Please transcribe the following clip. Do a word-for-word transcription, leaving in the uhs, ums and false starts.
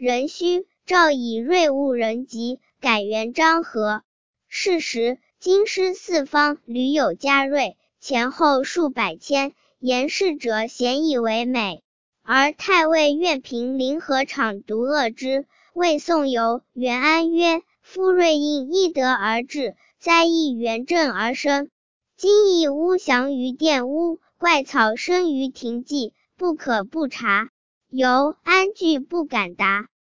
壬戌，诏以瑞物人籍，改元章和。是时，京师四方屡有嘉瑞，前后数百千，言事者咸以为美。而太尉岳平临河场独恶之，谓宋游、元安曰：夫瑞应易得而至，灾亦元正而生。今亦巫降于殿屋，怪草生于庭际，不可不察。游、安惧不敢答。